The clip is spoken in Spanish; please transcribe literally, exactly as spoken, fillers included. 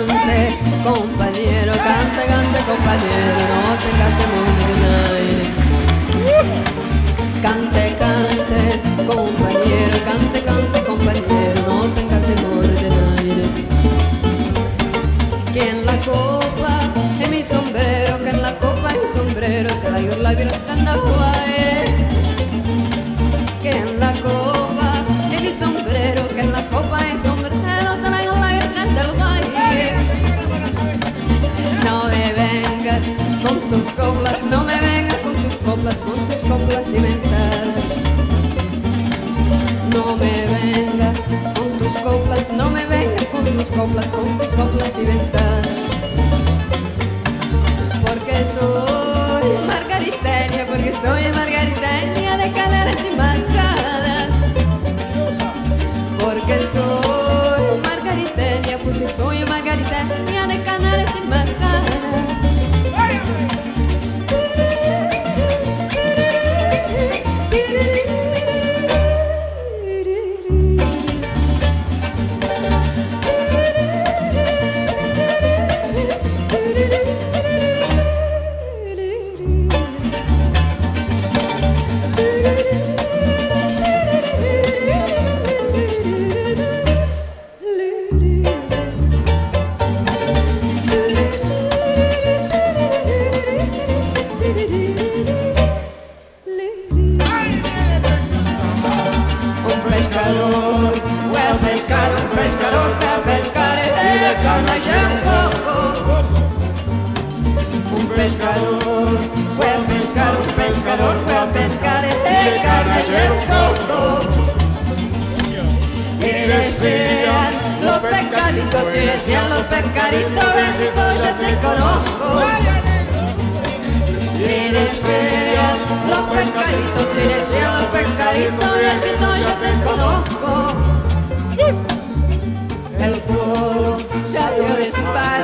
cante, compañero, cante, cante, compañero, no tengas temor de nadie. Cante, cante, compañero, cante, cante, compañero, no tengas temor de nadie. Que en la copa es mi sombrero, que en la copa es mi sombrero, traigo la virgen del guay. Que en la copa es mi sombrero, que en la copa es sombrero, traigo la virgen del guay. No me vengas con tus coplas, no me vengas con tus coplas, con tus coplas inventadas. No me vengas con tus coplas, no me vengas con tus coplas, con tus coplas inventadas. Porque soy margariteña, porque soy margariteña de caderas y marcadas. Porque soy margariteña, porque soy margariteña de canales y marcadas. Pescador que a pescar y de cana y el coco. Un pescador fue a pescar, un pescador fue a pescar y de cana y el coco. Y decían los pescaditos, y decían los pescaditos, bendito ya te conozco. Y decían los pescaditos, y decían los pescaditos, bendito ya te conozco. El pueblo salió de su país.